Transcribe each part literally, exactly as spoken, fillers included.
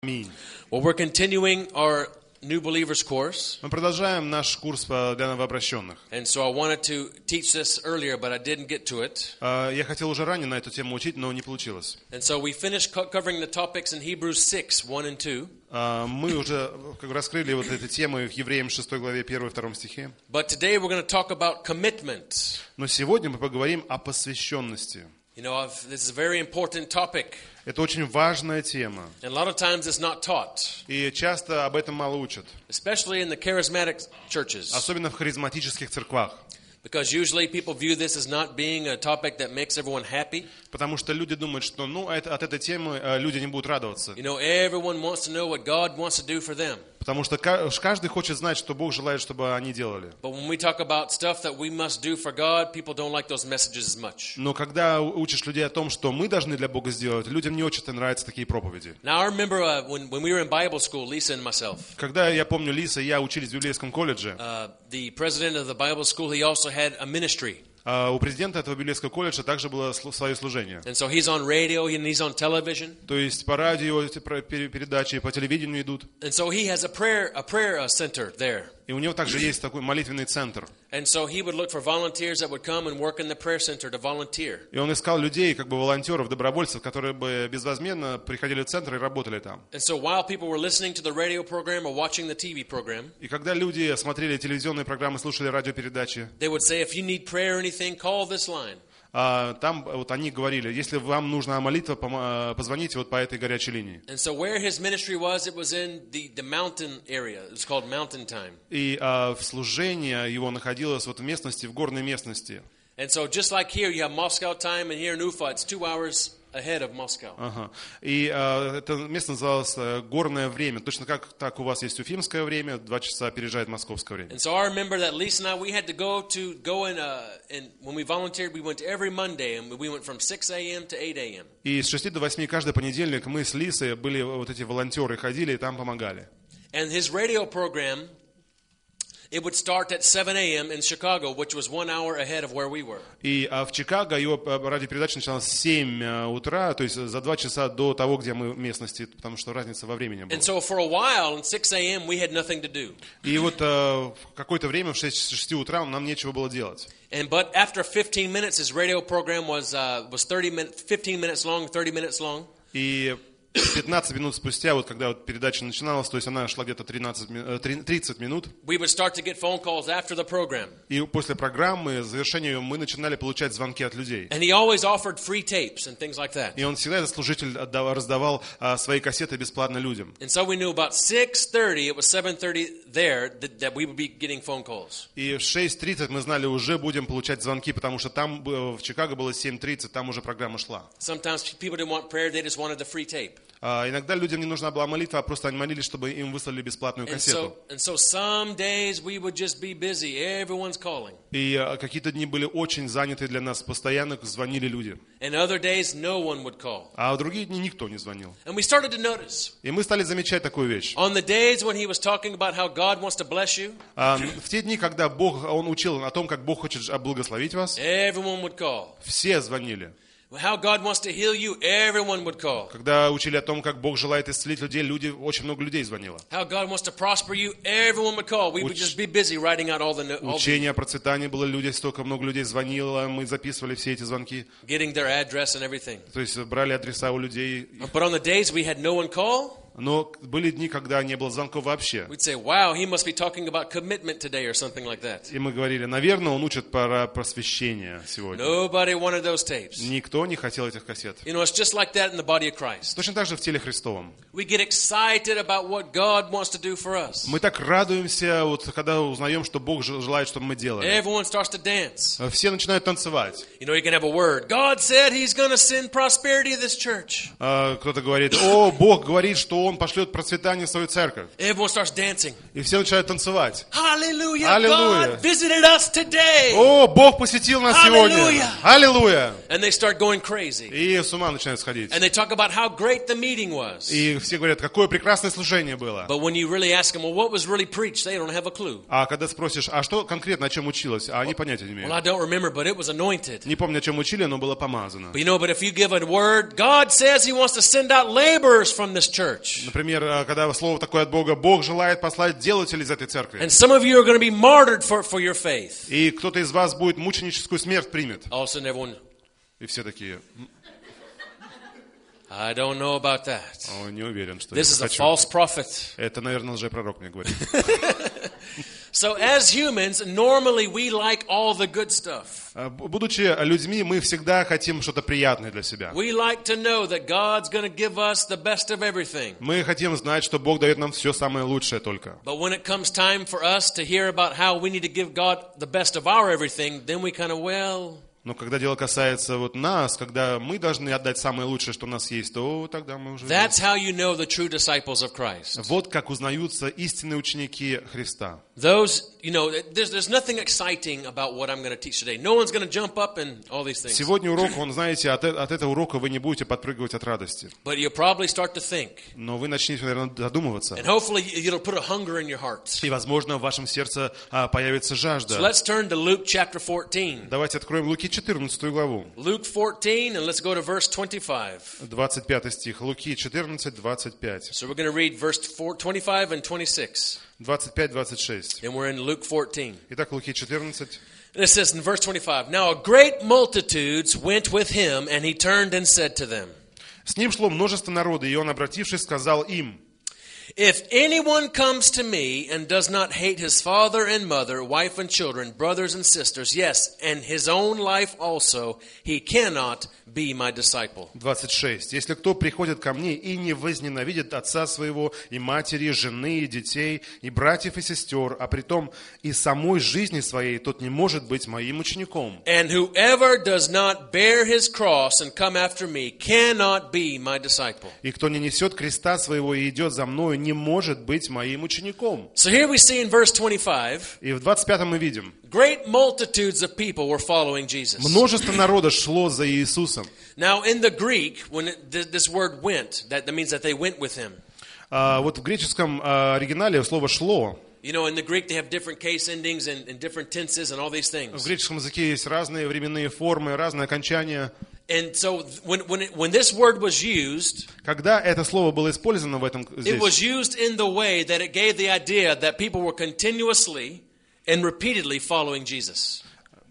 Well, we're continuing our New Believers course. Мы продолжаем наш курс для новообращенных. And so I wanted to teach this earlier, but I didn't get to it. Я хотел уже ранее на эту тему учить, но не получилось. And so we finished covering the topics in Hebrews six, one and two. Мы уже раскрыли вот эти темы в Евреям шестой главе первом и втором стихе. But today we're going to talk about commitment. Но сегодня мы поговорим о посвященности. You know, this is a very important topic. Это очень важная тема. And a lot of times it's not taught. И часто об этом мало учат. Especially in the charismatic churches. Особенно в харизматических церквах. Because usually people view this as not being a topic that makes everyone happy. Потому что люди думают, что ну от этой темы люди не будут радоваться. You know, everyone wants to know what God wants to do for them. Потому что каждый хочет знать, что Бог желает, чтобы они делали. Но когда учишь людей о том, что мы должны для Бога сделать, людям не очень нравятся такие проповеди. Когда я помню, Лиса и я учились в библейском колледже. Uh, у президента этого библейского колледжа также было свое служение. And so he's on radio and he's on television. То есть по радио передачи, по телевидению идут. And so he has a prayer a prayer center there. И у него также есть такой молитвенный центр. And so he would look for volunteers that would come and work in the prayer center to volunteer. И он искал людей, как бы волонтеров, добровольцев, которые бы безвозмездно приходили в центр и работали там. And so while people were listening to the radio program or watching the T V program, и когда люди смотрели телевизионные программы, слушали радиопередачи, they would say, if you need prayer or anything, call this line. Uh, там вот они говорили, если вам нужна молитва, позвоните вот по этой горячей линии. And so where his ministry was, it was in the the mountain area. It's called mountain time. И uh, служение его находилось вот в местности, в горной местности. And so just like here, you have Moscow time, and here in Ufa, it's two hours ahead of Moscow. Ага. И uh, это место называлось uh, горное время. Точно как так у вас есть уфимское время, два часа опережает московское время. And so I remember that Lisa and I, we had to go to go in, uh, and when we volunteered, we went every Monday, and we went from six a.m. to eight a.m. И с шести до восьми каждый понедельник мы с Лисой были вот эти волонтеры, ходили и там помогали. And his radio program, it would start at seven a.m. in Chicago, which was one hour ahead of where we were. И а в Чикаго его радиопередача начиналась в семь утра, то есть за два часа до того, где мы в местности, потому что разница во времени была. And so for a while, at six a.m. we had nothing to do. И вот в какое-то время в шесть утра нам нечего было делать. And but after fifteen minutes, his radio program was uh, was thirty minutes, fifteen minutes long, thirty minutes long. И пятнадцать минут спустя, вот когда вот передача начиналась, то есть она шла где-то тридцать минут. We would start to get phone calls after the program. И после программы, завершения ее, мы начинали получать звонки от людей. And he always offered free tapes and things like that. И он всегда, этот служитель, отдавал, раздавал а, свои кассеты бесплатно людям. And so we knew about six thirty, it was seven thirty there, that, that we would be getting phone calls. И в шесть тридцать мы знали, уже будем получать звонки, потому что там в Чикаго было семь тридцать, там уже программа шла. Sometimes people didn't want prayer, they just wanted the free tape. Uh, иногда людям не нужна была молитва, а просто они молились, чтобы им выслали бесплатную кассету. And so, and so some days we would just be busy. Everyone's calling. И uh, какие-то дни были очень заняты для нас, постоянно звонили люди. And other days no one would call. А в другие дни никто не звонил. And we started to notice. И мы стали замечать такую вещь. On the days when he was talking about how God wants to bless you. Uh, в те дни, когда Бог, он учил о том, как Бог хочет благословить вас, everyone would call. Все звонили. How God wants to heal you, everyone would call. Когда учили о том, как Бог желает исцелить людей, люди, очень много людей звонило. How God wants to prosper you, everyone would call. We would just be busy writing out all the all Учение о процветании было, люди, столько много людей звонило, мы записывали все эти звонки. Getting their address and everything. То есть брали адреса у людей. But on the days we had no one call. Но были дни, когда не было звонков вообще. We'd say, wow, he must be talking about commitment today or something like that. И мы говорили, наверное, он учит про просвещение сегодня. Nobody wanted those tapes. Никто не хотел этих кассет. You know, it's just like that in the body of Christ. Точно так же в теле Христовом. We get excited about what God wants to do for us. Мы так радуемся, вот когда узнаем, что Бог желает, чтобы мы делали. Everyone starts to dance. Все начинают танцевать. You know, you can have a word. God said He's going to send prosperity to this church. Uh, кто-то говорит, о, Бог говорит, что Он пошлет процветание в свою церковь. Everyone starts dancing. И все начинают танцевать. Hallelujah! Hallelujah. God visited us today. О, Бог посетил нас сегодня. Аллилуйя! And they start going crazy. И с ума начинают сходить. And they talk about how great the meeting was. И все говорят, какое прекрасное служение было. But when you really ask them, well, what was really preached, they don't have a clue. А когда спросишь, а что конкретно, о чем училось, а они понятия не имеют. Well, I don't remember, but it was anointed. Не помню, о чем учили, но было помазано. But you know, but if you give a word, God says He wants to send out laborers from this church. church. Например, когда слово такое от Бога: Бог желает послать делателей из этой церкви. And some of you are going to be martyred for, for your faith. И кто-то из вас будет мученическую смерть примет. All of a sudden everyone, И все такие: I don't know about that. О, не уверен, что This я is a хочу. false prophet. Это, наверное, лжепророк мне говорит. So as humans, normally we like all the good stuff. Будучи людьми, мы всегда хотим что-то приятное для себя. We like to know that God's going to give us the best of everything. Мы хотим знать, что Бог дает нам все самое лучшее только. But when it comes time for us to hear about how we need to give God the best of our everything, then we kind of, well... Но когда дело касается вот нас, когда мы должны отдать самое лучшее, что у нас есть, то тогда мы уже... That's how you know the true disciples of Christ. Вот как узнаются истинные ученики Христа. Those, you know, there's, there's nothing exciting about what I'm going to teach today. No one's going to jump up and all these things. Сегодня урок, он, знаете, от, от этого урока вы не будете подпрыгивать от радости. But you'll probably start to think. Но вы начнете, наверное, задумываться. And hopefully it'll put a hunger in your heart. И, возможно, в вашем сердце а, появится жажда. So let's turn to Luke chapter fourteen. Давайте откроем Луки четырнадцатую главу. Luke fourteen, and let's go to verse twenty-five. двадцать пятый стих. Луки четырнадцать, двадцать пять. So we're going to read verse twenty-five and twenty-six. двадцать пять, двадцать шесть. And we're in Luke fourteen. Итак, Луки четырнадцать. And it says in verse twenty-five, Now a great multitudes went with him, and he turned and said to them, С ним шло множество народа, и он, обратившись, сказал им: If anyone comes to me and does not hate his father and mother, wife and children, brothers and sisters, yes, and his own life also, he cannot be my disciple. двадцать шесть. Если кто приходит ко мне и не возненавидит отца своего, и матери, жены, и детей, и братьев, и сестер, а притом и самой жизни своей, тот не может быть моим учеником. And whoever does not bear his cross and come after me cannot be my disciple. И кто не несет креста своего и идет за мною, не может быть моим учеником. So here we see in verse twenty-five, И в двадцать пятом мы видим: great multitudes of people were following Jesus. множество народа шло за Иисусом. Now in the Greek, when it, this word went, that, that means that they went with him. А, вот в греческом а, оригинале слово «шло». You know, in the Greek they have different case endings and, and different tenses and all these В things. греческом языке есть разные временные формы, разные окончания. And so when when it, when this word was used, Когда это слово было использовано в этом it was здесь, used in the way that it gave the idea that people were continuously and repeatedly following Jesus.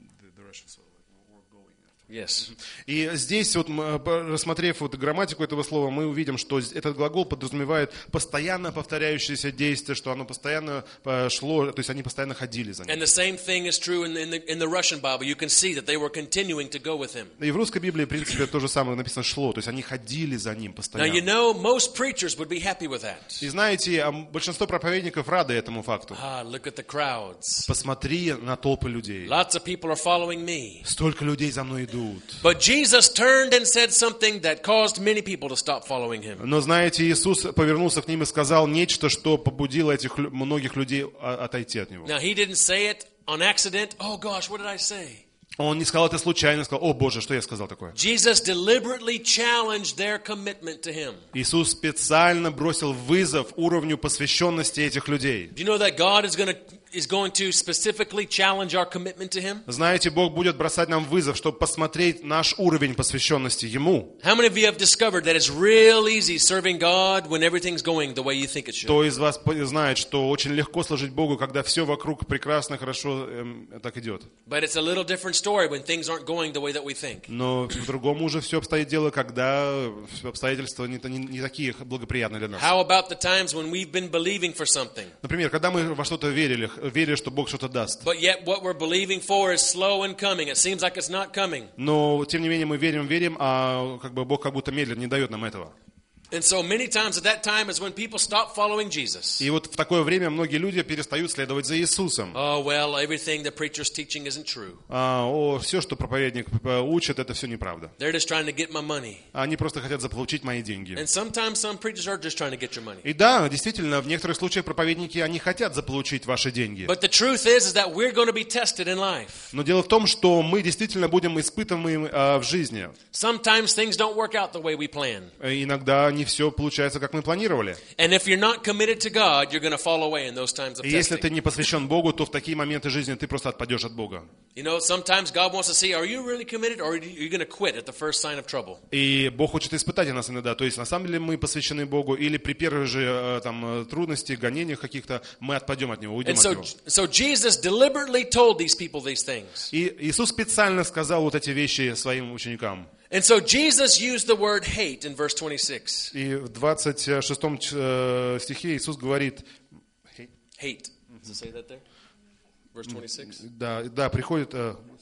Yes. и здесь, вот, мы, рассмотрев вот грамматику этого слова, мы увидим, что этот глагол подразумевает постоянно повторяющееся действие, что оно постоянно шло, то есть они постоянно ходили за ним. And the same thing is true in, in, the, in the Russian Bible. You can see that they were continuing to go with him. И в русской Библии, в принципе, то же самое написано «шло», то есть они ходили за ним Now, постоянно. you know, most preachers would be happy with that. И знаете, большинство проповедников рады этому факту. Ah, look at the crowds. Посмотри на толпы людей. Lots of people are following me. Столько людей за мной идут. But Jesus turned and said something that caused many people to stop following him. Но знаете, Иисус повернулся к ним и сказал нечто, что побудило этих многих людей отойти от Него. Now, he didn't say it on accident. Oh, gosh, what did I say? Он не сказал это случайно, сказал: «О Боже, что я сказал такое?» Jesus deliberately challenged their commitment to him. Иисус специально бросил вызов уровню посвященности этих людей. Do you know that God is going to is going to specifically challenge our commitment to him? Знаете, Бог будет бросать нам вызов, чтобы посмотреть наш уровень посвященности Ему. How many of you have discovered that it's real easy serving God when everything's going the way you think it should? Кто из вас знает, что очень легко служить Богу, когда все вокруг прекрасно, хорошо эм, так идет? But it's a little different story when things aren't going the way that we think. Но по-другому уже все обстоит дело, когда обстоятельства не, не, не такие благоприятные для нас. How about the times when we've been believing for something? Например, когда мы во что-то верили, верили, что Бог что-то даст. But yet what we're believing for is slow in coming. It seems like it's not coming. Но, тем не менее, мы верим, верим, а как бы Бог как будто медленно не дает нам этого. And so many times at that time is when people stop following Jesus. И вот в такое время многие люди перестают следовать за Иисусом. Oh, well, everything the preacher's teaching isn't true. А, о, все, что проповедник учит, это все неправда. They're just trying to get my money. Они просто хотят заполучить мои деньги. And sometimes some preachers are just trying to get your money. И да, действительно, в некоторых случаях проповедники, они хотят заполучить ваши деньги. But the truth is, is that we're going to be tested in life. Но дело в том, что мы действительно будем испытываемы а, в жизни. Sometimes things don't work out the way we plan. Иногда не все получается, как мы планировали. And if you're not committed to God, you're going to fall away in those times of И если ты testing. не посвящен Богу, то в такие моменты жизни ты просто отпадешь от Бога. You know, sometimes God wants to see, are you really committed, or are you going to quit at the first sign of trouble? И Бог хочет испытать нас иногда. То есть, на самом деле, мы посвящены Богу, или при первых же там, трудностях, гонениях каких-то, мы отпадем от Него, уйдем And от so, Него. so Jesus deliberately told these people these things. И Иисус специально сказал вот эти вещи своим ученикам. And so Jesus used the word hate in verse twenty-six. И в двадцать шестом стихе Иисус говорит... Hate. Does it say that there? Verse twenty-six. Да, да, приходит...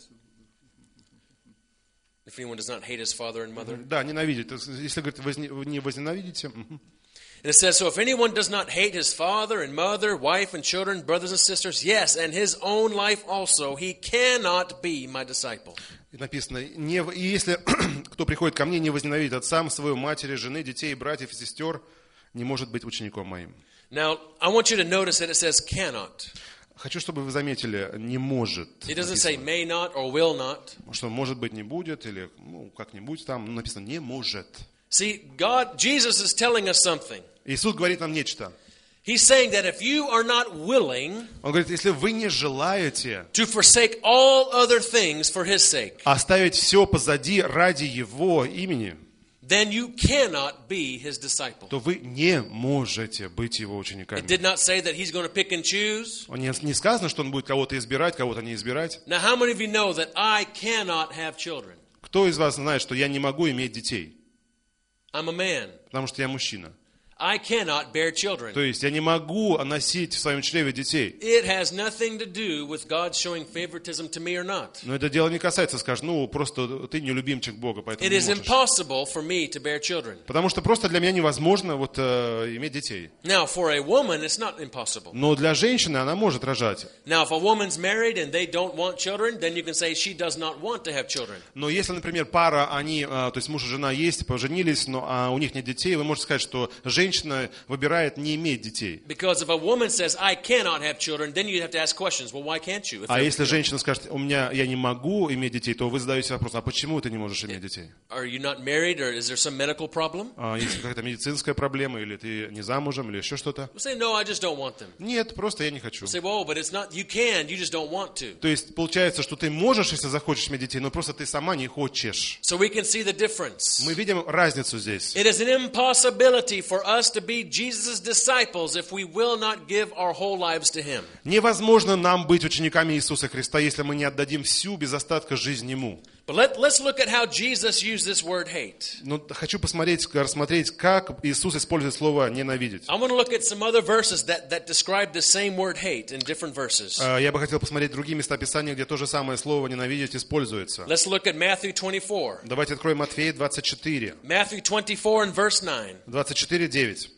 If anyone does not hate his father and mother. Да, ненавидеть. Если, говорит, возне, не возненавидите... And it says, so if anyone does not hate his father and mother, wife and children, brothers and sisters, yes, and his own life also, he cannot be my disciple. И написано, не, и если кто приходит ко мне, не возненавидит отца своего, матери, жены, детей, братьев и сестер, не может быть учеником моим. Now, I want you to notice that it says cannot. Хочу, чтобы вы заметили, не может. It doesn't say may not or will not. Что может быть не будет, или ну, как-нибудь там написано не может. See, God, Jesus is telling us something. Иисус говорит нам нечто. He's saying that if you are not willing Он говорит, если вы не желаете to forsake all other things for His sake, оставить все позади ради Его имени, then you cannot be His disciple. то вы не можете быть Его учениками. It did not say that He's going to pick and choose. Не, не сказано, что Он будет кого-то избирать, кого-то не избирать. Now, how many of you know that I cannot have children? Кто из вас знает, что я не могу иметь детей? I'm a man. Потому что я мужчина. I cannot bear children. То есть я не могу носить в своем чреве детей. It has nothing to do with God showing favoritism to me or not. Но это дело не касается, скажешь, ну, просто ты не любимчик Бога, поэтому It не is можешь. impossible for me to bear children. Потому что просто для меня невозможно вот, э, иметь детей. Now, for a woman, it's not impossible. Но для женщины она может рожать. Now, if a woman's married and they don't want children, then you can say she does not want to have children. Но если, например, пара, они, э, то есть муж и жена есть, поженились, но а у них нет детей, вы можете сказать, что женщина выбирает не иметь детей. Because if a woman says, I cannot have children, then you have to ask questions. Well, why can't you? If А they're- если женщина скажет, у меня, я не могу иметь детей, то вы задаете вопрос, а почему ты не можешь иметь детей? Are you not married, or is there some medical problem? А, есть какая-то медицинская проблема, или ты не замужем, или еще что-то? We'll say, no, I just don't want them. Нет, просто я не хочу. We'll say, well, but it's not, you can, you just don't want to. То есть получается, что ты можешь, если захочешь иметь детей, но просто ты сама не хочешь. So we can see the difference. Мы видим разницу здесь. It is an impossibility for us to be Jesus' disciples if we will not give our whole lives to Him. Невозможно нам быть учениками Иисуса Христа, если мы не отдадим всю без остатка жизнь Ему. But let, let's look at how Jesus used this word hate. Но хочу посмотреть, рассмотреть, как Иисус использует слово «ненавидеть». I want to look at some other verses that, that describe the same word hate in different verses. А, Я бы хотел посмотреть другие места Писания, где то же самое слово «ненавидеть» используется. Let's look at Matthew twenty-four. Давайте откроем Матфея двадцать четыре. Matthew twenty-four and verse nine. двадцать четыре, девять.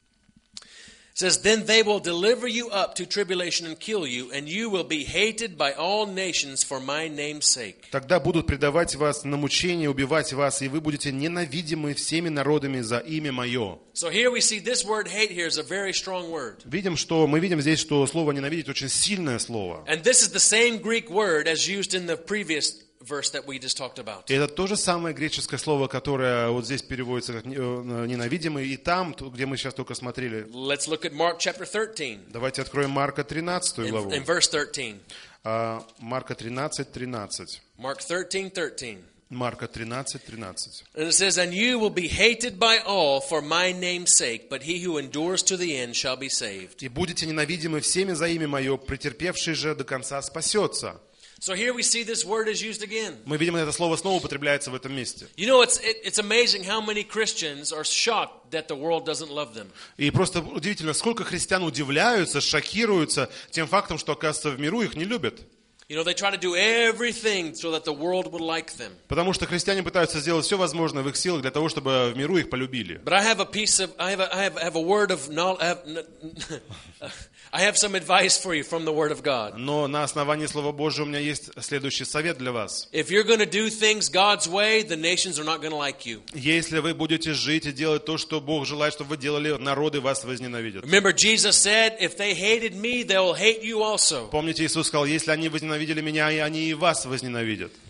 It says, then they will deliver you up to tribulation and kill you, and you will be hated by all nations for my name's sake. Тогда будут предавать вас на мучение, убивать вас, и вы будете ненавидимы всеми народами за имя Мое. So here we see this word hate here is a very strong word. Видим, что, мы видим здесь, что слово «ненавидеть» очень сильное слово. And this is the same Greek word as used in the previous verse that we just talked about. И это то же самое греческое слово, которое вот здесь переводится как «ненавидимый», и там, где мы сейчас только смотрели. Let's look at Mark chapter thirteen. Давайте откроем Марка тринадцатую главу. In, in verse thirteen. А, Марка тринадцать, тринадцать. Mark thirteen, thirteen. Марка тринадцать, тринадцать. And it says, and you will be hated by all for my name's sake, but he who endures to the end shall be saved. «И будете ненавидимы всеми за имя Мое, претерпевший же до конца спасется». So here we see this word is used again. Мы видим, это слово снова употребляется в этом месте. You know, it's, it, it's amazing how many Christians are shocked that the world doesn't love them. И просто удивительно, сколько христиан удивляются, шокируются тем фактом, что, оказывается, в миру их не любят. You know, they try to do everything so that the world would like them. Потому что христиане пытаются сделать все возможное в их силах для того, чтобы в миру их полюбили. But I have a piece of, I have a, I have, I have a word of knowledge, I have, I have some advice for you from the Word of God. Но на основании Слова Божьего у меня есть следующий совет для вас. If you're going to do things God's way, the nations are not going to like you. Если вы будете жить и делать то, что Бог желает, чтобы вы делали, народы вас возненавидят. Remember, Jesus said, if they hated me, they will hate you also. Помните, Иисус сказал, если они возненавидели меня, и они и вас возненавидят.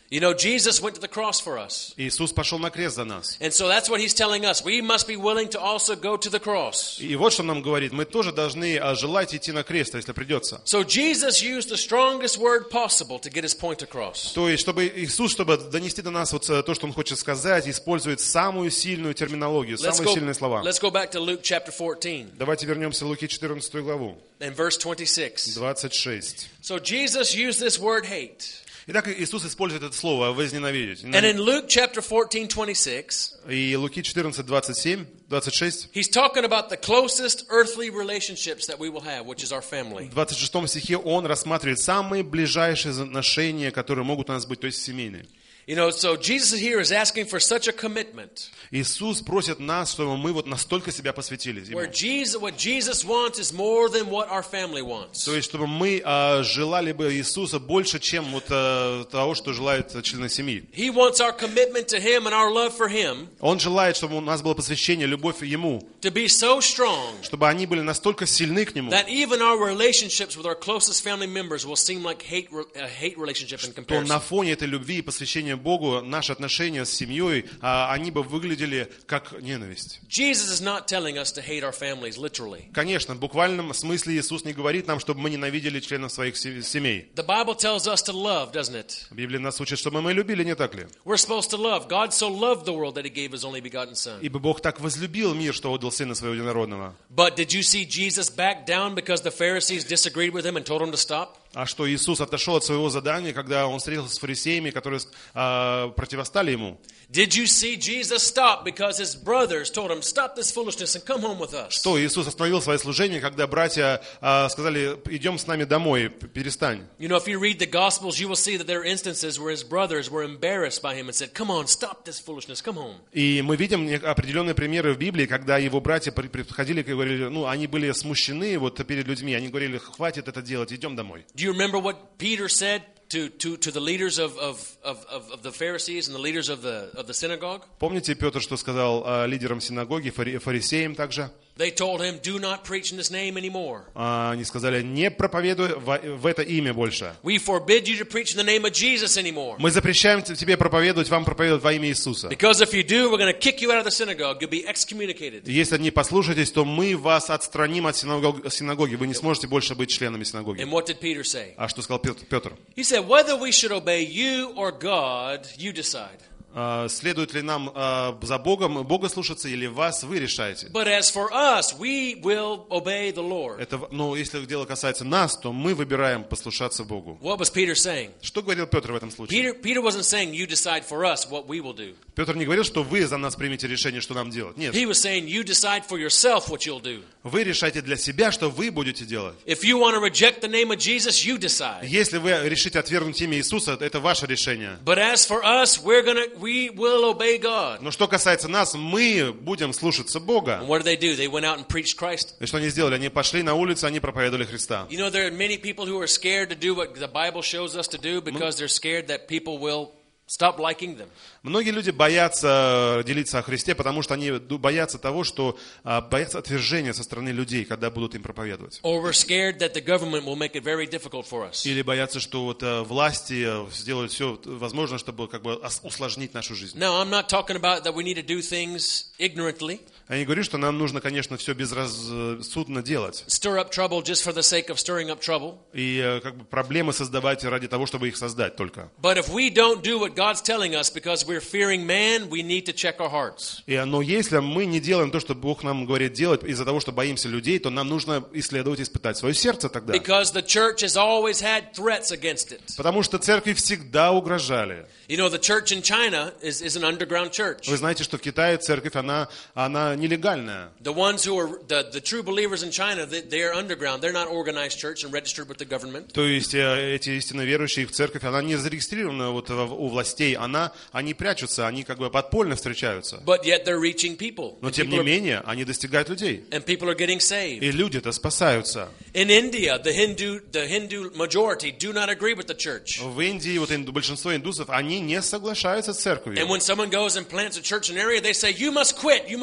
You know, Jesus went to the cross for us. Иисус пошел на крест за нас. And so that's what he's telling us. We must be willing to also go to the cross. И вот что он нам говорит. Мы тоже должны а, желать идти на крест, если придется. So Jesus used the strongest word possible to get his point across. То есть, чтобы Иисус, чтобы донести до нас вот то, что он хочет сказать, использует самую сильную терминологию, Let's самые go, сильные слова. let's go back to Luke chapter fourteen Давайте вернемся в Луки четырнадцатую главу, and verse twenty-six. двадцать шесть. So Jesus used this word hate. Итак, Иисус использует это слово «возненавидеть». And in Luke chapter fourteen, twenty-six, И Луки четырнадцать, двадцать семь, двадцать шесть. he's talking about the closest earthly relationships that we will have, which is our family. В двадцать шестом стихе он рассматривает самые ближайшие отношения, которые могут у нас быть, то есть семейные. You know, so Jesus here is asking for such a commitment. Иисус просит нас, чтобы мы вот настолько себя посвятили Ему. Where Jesus, what Jesus wants is more than what our family wants. То есть, чтобы мы а, желали бы Иисуса больше, чем вот а, того, что желают члены семьи. He wants our commitment to Him and our love for Him Он желает, чтобы у нас было посвящение, любовь Ему, to be so strong чтобы они были настолько сильны к Нему, that even our relationships with our closest family members will seem like hate, a hate relationship in то comparison. на фоне этой любви и посвящения Богу наши отношения с семьей, а, они бы выглядели как ненависть. Jesus is not telling us to hate our families literally. Конечно, в буквальном смысле Иисус не говорит нам, чтобы мы ненавидели членов своих се- семей. The Bible tells us to love, doesn't it? Библия нас учит, чтобы мы любили, не так ли? We're supposed to love. God so loved the world that He gave His only begotten Son. Ибо Бог так возлюбил мир, что отдал Сына Своего Единородного. But did you see Jesus back down because the Pharisees disagreed with Him and told Him to stop? А что Иисус отошел от своего задания, когда Он встретился с фарисеями, которые а, противостали Ему? Did you see Jesus stop because His brothers told Him, stop this foolishness and come home with us? Что Иисус остановил свое служение, когда братья а, сказали, идем с нами домой, перестань. You know, if you read the Gospels, you will see that there are instances where His brothers were embarrassed by Him and said, come on, stop this foolishness, come home. И мы видим определенные примеры в Библии, когда его братья приходили и говорили, ну, они были смущены вот перед людьми, они говорили, хватит это делать, идем домой. Do you remember what Peter said to, to, to the leaders of, of, of, of the Pharisees and the leaders of the, of the synagogue? Помните, Петр, что сказал а, лидерам синагоги, фари- фарисеям также? They told him, do not preach in this name anymore. А, они сказали, не проповедуй в, в это имя больше. We forbid you to preach in the name of Jesus anymore. Мы запрещаем тебе проповедовать, вам проповедовать во имя Иисуса. Because if you do, we're going to kick you out of the synagogue. You'll be excommunicated. Если не послушаетесь, то мы вас отстраним от синагог- синагоги. Вы не сможете больше быть членами синагоги. And what did Peter say? А что сказал Пет- Петр? He said, whether we should obey you or God, you decide. А, следует ли нам а, за Богом, Бога слушаться или вас, вы решаете. But as for us, we will obey the Lord. Это, ну, если дело касается нас, то мы выбираем послушаться Богу. What was Peter saying? Что говорил Петр в этом случае? Peter, Peter wasn't saying, you decide for us what we will do. Петр не говорил, что вы за нас примете решение, что нам делать. Нет. He was saying, you decide for yourself what you'll do. Вы решайте для себя, что вы будете делать. If you want to reject the name of Jesus, you decide. Если вы решите отвергнуть имя Иисуса, это ваше решение. But as for us, we're gonna, we will obey God. Но что касается нас, мы будем слушаться Бога. And what did they do? They went out and preached Christ. И что они сделали? Они пошли на улицу, они проповедовали Христа. You know, there are many people who are scared to do what the Bible shows us to do because they're scared that people will stop liking them. Многие люди боятся делиться о Христе, потому что они боятся того, что а, боятся отвержения со стороны людей, когда будут им проповедовать. Or we're scared that the government will make it very difficult for us. Или боятся, что вот а, власти а, сделают все возможное, чтобы как бы ос- усложнить нашу жизнь. Now, I'm not talking about that we need to do things ignorantly, Я не говорю, что нам нужно, конечно, все безрассудно делать. stir up trouble just for the sake of stirring up trouble. И а, как бы проблемы создавать ради того, чтобы их создать только. But if we don't do what God's telling us because we're fearing man, we need to check our hearts. И, но если мы не делаем то, что Бог нам говорит делать из-за того, что боимся людей, то нам нужно исследовать, испытать свое сердце тогда. Because the church has always had threats against it. Потому что церкви всегда угрожали. You know, the church in China is, is an underground church. Вы знаете, что в Китае церковь, она, она нелегальная. The ones who are, the, the true believers in China, they, they are underground. They're not organized church and registered with the government. То есть э, эти истинно верующие, их церковь, она не зарегистрирована вот в- у властей. Она, они прячутся, они как бы подпольно встречаются. But yet they're reaching people. Но And тем people не are, менее, они достигают людей. and people are getting saved. И люди-то спасаются. In India, the Hindu, the Hindu majority do not agree with the church. В Индии вот инду- большинство индусов, они не соглашаются с церковью. And when someone goes and plants a church in an area, they say, you must quit, you must stop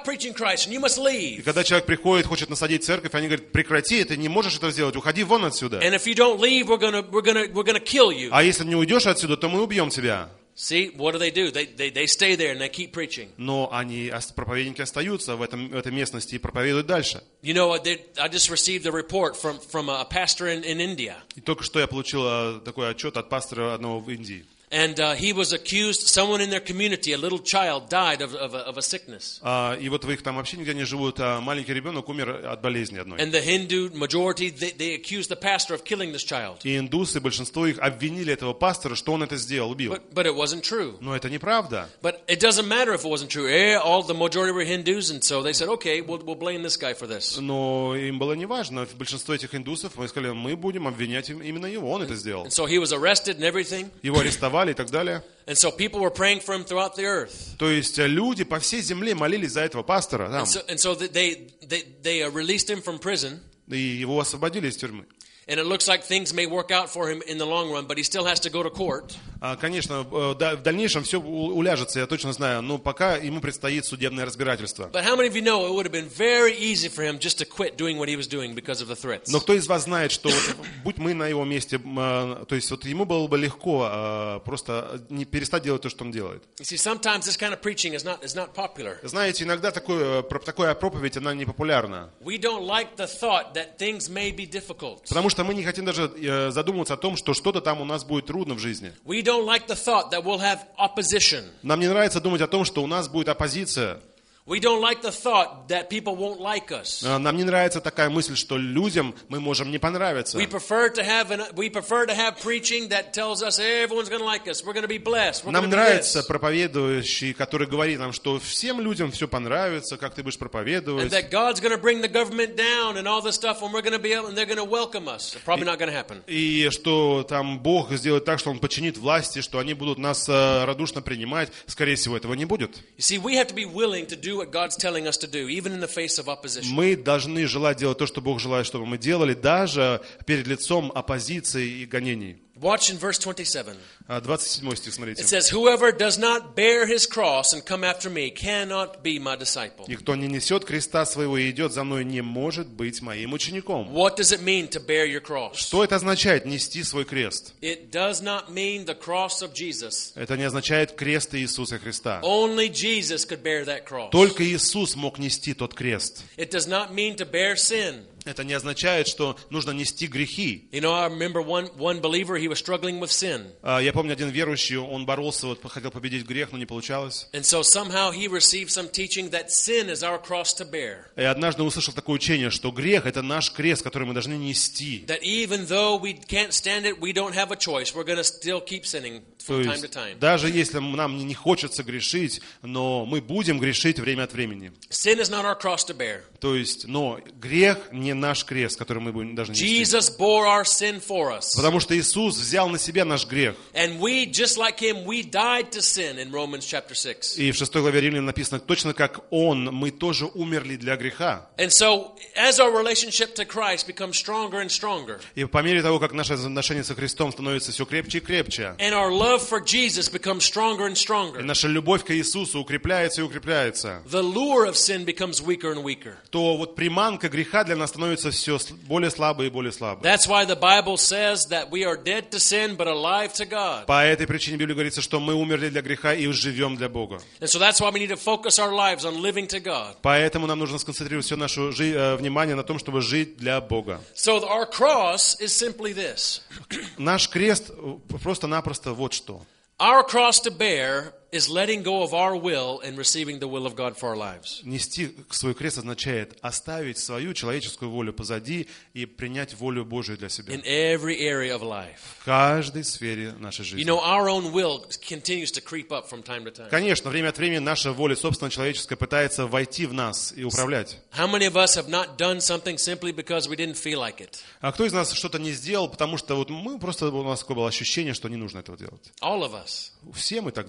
preaching Christ and you must И leave. когда человек приходит, хочет насадить церковь, они говорят, прекрати, ты не можешь это сделать, уходи вон отсюда. And if you don't leave, we're gonna, we're gonna, we're gonna kill you. А если не уйдешь отсюда, то мы убьем тебя. See, what do they do? They, they, they stay there and they keep preaching. Но они, проповедники, остаются в, этом, в этой местности и проповедуют дальше. You know, they, I just received a report from, from a pastor in, in India. И только что я получил э, такой отчет от пастора одного в Индии. And uh, he was accused, someone in their community, a little child, died of, of, a, of a sickness. А, и вот в их там общине, где они живут, а маленький ребенок умер от болезни одной. And the Hindu majority, they, they accused the pastor of killing this child. И индусы, большинство их обвинили этого пастора, что он это сделал, убил. But, but it wasn't true. Но это неправда. But it doesn't matter if it wasn't true. Eh, all the majority were Hindus, and so they said, okay, we'll, we'll blame this guy for this. Но им было неважно. Большинство этих индусов, мы сказали, мы будем обвинять именно его, он это сделал. And so he was arrested and everything. Его арестовали и так далее. And so people were praying for him throughout the earth. То есть люди по всей земле молились за этого пастора. Там. And so, and so they, they, they uh, released him from prison. И его освободили из тюрьмы. And it looks like things may work out for him in the long run, but he still has to go to court. Конечно, в дальнейшем все уляжется, я точно знаю, но пока ему предстоит судебное разбирательство. But how many of you know it would have been very easy for him just to quit doing what he was doing because of the threats? Но кто из вас знает, что вот, будь мы на его месте, то есть вот ему было бы легко просто не перестать делать то, что он делает. You see, sometimes this kind of preaching is not is not popular. Знаете, иногда такое, такая проповедь, она не популярна. We don't like the thought that things may be difficult. Потому что мы не хотим даже задумываться о том, что что-то там у нас будет трудно в жизни. We don't like the thought that we'll have opposition. Нам не нравится думать о том, что у нас будет оппозиция. We don't like the thought that people won't like us. Нам не нравится такая мысль, что людям мы можем не понравиться. We prefer to have an, we prefer to have preaching that tells us everyone's going to like us. We're going to be blessed. We're going to Нам be нравится this. проповедующий, который говорит нам, что всем людям все понравится, как ты будешь And проповедовать. that God's going to bring the government down and all this stuff, and we're going to be able, and they're going to welcome us. Probably not going to happen. И что там Бог сделает так, что Он подчинит власти, что они будут нас э, радушно принимать. Скорее всего, этого не будет. You see, we have to be willing to do what God's telling us to do, even in the face of opposition. Мы должны желать делать то, что Бог желает, чтобы мы делали, даже перед лицом оппозиции и гонений. Watch in verse twenty-seven. двадцать седьмой стих, смотрите. It says, "Whoever does not bear his cross and come after me cannot be my disciple." И кто не несет креста своего и идет за мной, не может быть моим учеником. What does it mean to bear your cross? Что это означает, нести свой крест? It does not mean the cross of Jesus. Это не означает крест Иисуса Христа. Only Jesus could bear that cross. Только Иисус мог нести тот крест. It does not mean to bear sin. Это не означает, что нужно нести грехи. You know, I remember one, one believer, he was struggling with sin. Я помню, один верующий, он боролся, вот, хотел победить грех, но не получалось. And so somehow he received some teaching that sin is our cross to bear. И однажды услышал такое учение, что грех – это наш крест, который мы должны нести. That even though we can't stand it, we don't have a choice. We're going to still keep sinning from time to time. Даже если нам не хочется грешить, но мы будем грешить время от времени. Sin is not our cross to bear. То есть, но грех не наш крест, который мы будем должны нести. Jesus bore our sin for us. Потому что Иисус взял на себя наш грех. And we, just like him, we died to sin in Romans chapter six. И в шестой главе Римлян написано, точно как Он, мы тоже умерли для греха. And so, as our relationship to Christ becomes stronger and stronger, И по мере того, как наше отношение со Христом становится все крепче и крепче, and our love for Jesus becomes stronger and и stronger, наша любовь к Иисусу укрепляется и укрепляется, the lure of sin becomes weaker and weaker. то вот приманка греха для нас становится все более слабой и более слабой. That's why the Bible says that we are dead to sin but alive to God. По этой причине в Библии говорится, что мы умерли для греха и живем для Бога. And so that's why we need to focus our lives on living to God. Поэтому нам нужно сконцентрировать все наше жи- э, внимание на том, чтобы жить для Бога. So our cross is simply this. Наш крест просто-напросто вот что. Our cross to bear is letting go of our will and receiving the will of God for our lives. Нести свой крест означает оставить свою человеческую волю позади и принять волю Божию для себя. In every area of life. В каждой сфере нашей You жизни. know, our own will continues to creep up from time to time. Конечно, время от времени наша воля, собственно, человеческая, пытается войти в нас и управлять. How many of us have not done something simply because we didn't feel like it? А кто из нас что-то не сделал, потому что вот мы просто, у нас такое было ощущение, что не нужно этого делать. All of us. Все мы так делали.